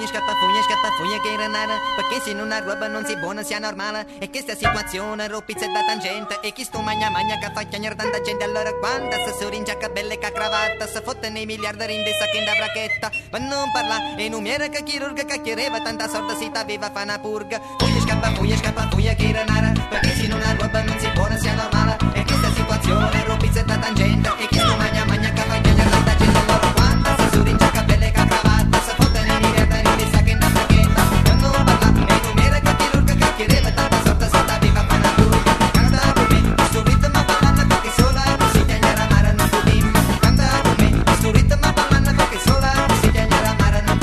fugna che renare, perché se non ha roba non si buona sia normale. E questa situazione rompizza da tangente, e chi sto magna che fa chiagnare tanta gente. Allora quando si soringia che belle che cravatta, si fotte nei miliardari in dessa che in da bracchetta. Per non parla e non mi era che chirurga che chiedeva tanta sorda si t'aveva fa una purga. Fugna che renare, perché se non ha roba non si buona sia normale. E questa situazione rompizza da tangente, e chi sto magna che fa chiagnare tanta gente.